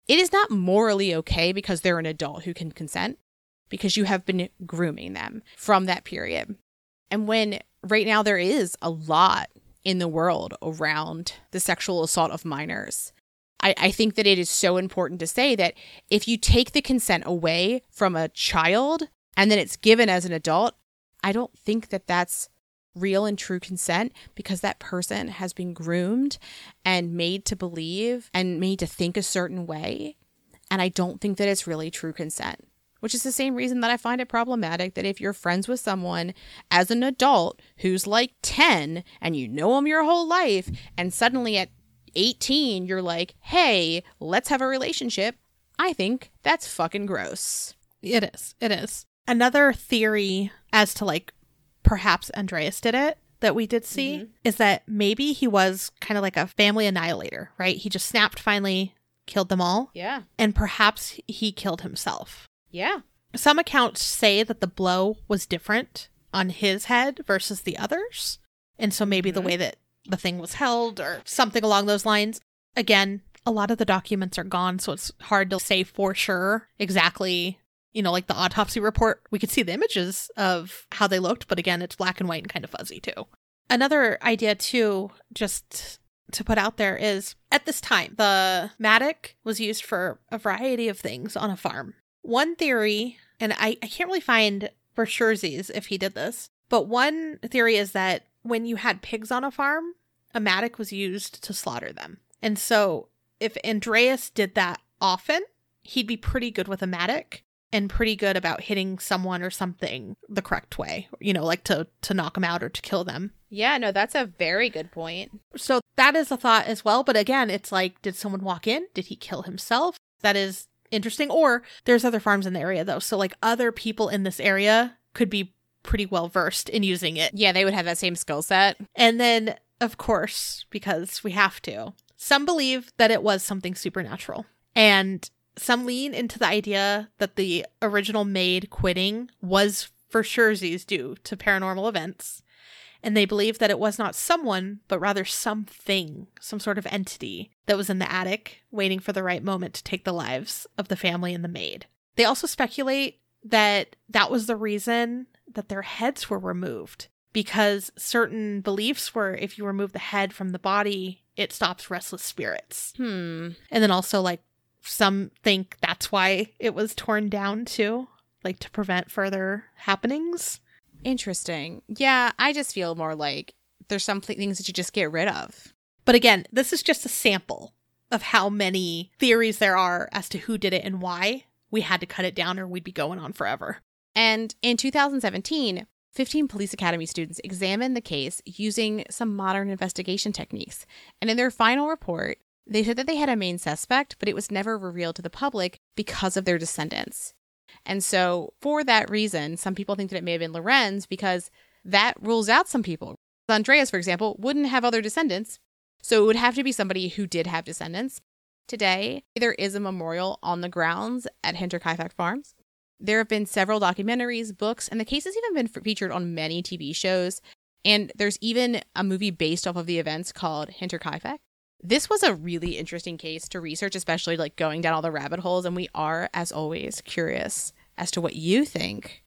it is not morally okay because they're an adult who can consent, because you have been grooming them from that period. And when right now there is a lot in the world around the sexual assault of minors, I, I think that it is so important to say that if you take the consent away from a child and then it's given as an adult, I don't think that that's real and true consent, because that person has been groomed and made to believe and made to think a certain way. And I don't think that it's really true consent, which is the same reason that I find it problematic that if you're friends with someone as an adult who's like ten and you know them your whole life, and suddenly at eighteen, you're like, hey, let's have a relationship. I think that's fucking gross. It is. It is. Another theory as to like perhaps Andreas did it that we did see mm-hmm. is that maybe he was kind of like a family annihilator, right? He just snapped, finally killed them all. Yeah. And perhaps he killed himself. Yeah. Some accounts say that the blow was different on his head versus the others. And so maybe mm-hmm. the way that the thing was held or something along those lines. Again, a lot of the documents are gone, so it's hard to say for sure exactly, you know, like the autopsy report. We could see the images of how they looked, but again, it's black and white and kind of fuzzy too. Another idea too, just to put out there, is at this time, the mattock was used for a variety of things on a farm. One theory, and I, I can't really find for surezies if he did this, but one theory is that when you had pigs on a farm, a mattock was used to slaughter them. And so if Andreas did that often, he'd be pretty good with a mattock and pretty good about hitting someone or something the correct way, you know, like to, to knock them out or to kill them. Yeah, no, that's a very good point. So that is a thought as well. But again, it's like, did someone walk in? Did he kill himself? That is interesting. Or there's other farms in the area, though. So like other people in this area could be pretty well versed in using it. Yeah, they would have that same skill set. And then, of course, because we have to, some believe that it was something supernatural. And some lean into the idea that the original maid quitting was for surezies due to paranormal events. And they believe that it was not someone, but rather something, some sort of entity that was in the attic waiting for the right moment to take the lives of the family and the maid. They also speculate that that was the reason that their heads were removed, because certain beliefs were if you remove the head from the body, it stops restless spirits. Hmm. And then also, like, some think that's why it was torn down too, like to prevent further happenings. Interesting. Yeah, I just feel more like there's some things that you just get rid of. But again, this is just a sample of how many theories there are as to who did it and why. We had to cut it down or we'd be going on forever. And in two thousand seventeen, fifteen police academy students examined the case using some modern investigation techniques. And in their final report, they said that they had a main suspect, but it was never revealed to the public because of their descendants. And so for that reason, some people think that it may have been Lorenz, because that rules out some people. Andreas, for example, wouldn't have other descendants. So it would have to be somebody who did have descendants. Today, there is a memorial on the grounds at Hinterkaifeck Farms. There have been several documentaries, books, and the case has even been featured on many T V shows. And there's even a movie based off of the events called Hinterkaifeck. This was a really interesting case to research, especially like going down all the rabbit holes. And we are, as always, curious as to what you think.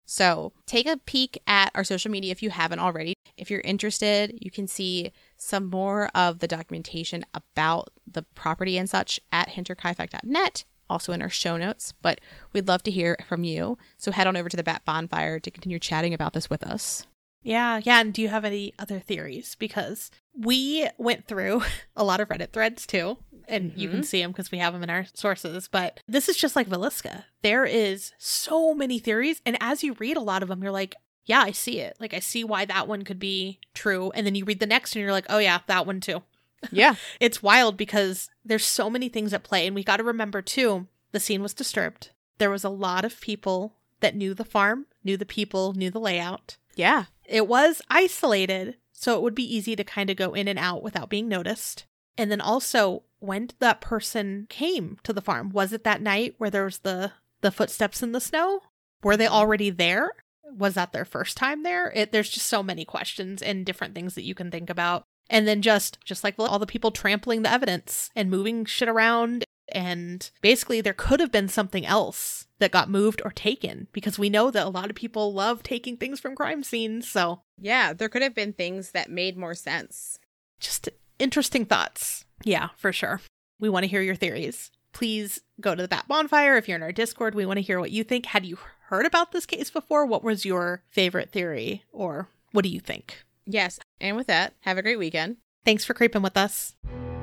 So take a peek at our social media if you haven't already. If you're interested, you can see some more of the documentation about the property and such at hinterkaifeck dot net, also in our show notes. But we'd love to hear from you. So head on over to the Bat Bonfire to continue chatting about this with us. Yeah, yeah. And do you have any other theories? Because we went through a lot of Reddit threads too, and mm-hmm. you can see them because we have them in our sources. But this is just like Villisca. There is so many theories. And as you read a lot of them, you're like, yeah, I see it. Like, I see why that one could be true. And then you read the next and you're like, oh yeah, that one too. Yeah. It's wild because there's so many things at play. And we got to remember too, the scene was disturbed. There was a lot of people that knew the farm, knew the people, knew the layout. Yeah. It was isolated, so it would be easy to kind of go in and out without being noticed. And then also, when that person came to the farm, was it that night where there was the, the footsteps in the snow? Were they already there? Was that their first time there? It, there's just so many questions and different things that you can think about. And then just, just like all the people trampling the evidence and moving shit around. And basically there could have been something else that got moved or taken, because we know that a lot of people love taking things from crime scenes. So yeah, there could have been things that made more sense. Just interesting thoughts. Yeah, for sure. We want to hear your theories. Please go to the Bat Bonfire. If you're in our Discord, we want to hear what you think. Had you heard about this case before? What was your favorite theory, or what do you think? Yes. And with that, have a great weekend. Thanks for creeping with us.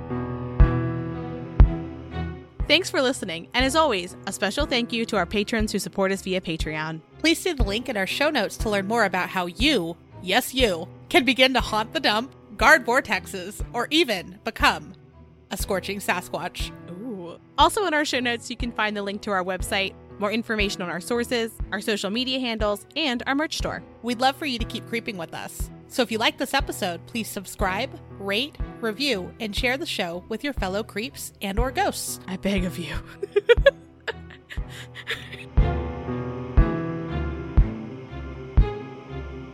Thanks for listening. And as always, a special thank you to our patrons who support us via Patreon. Please see the link in our show notes to learn more about how you, yes you, can begin to haunt the dump, guard vortexes, or even become a scorching Sasquatch. Ooh. Also in our show notes, you can find the link to our website, more information on our sources, our social media handles, and our merch store. We'd love for you to keep creeping with us. So if you like this episode, please subscribe, rate, review, and share the show with your fellow creeps and or ghosts. I beg of you.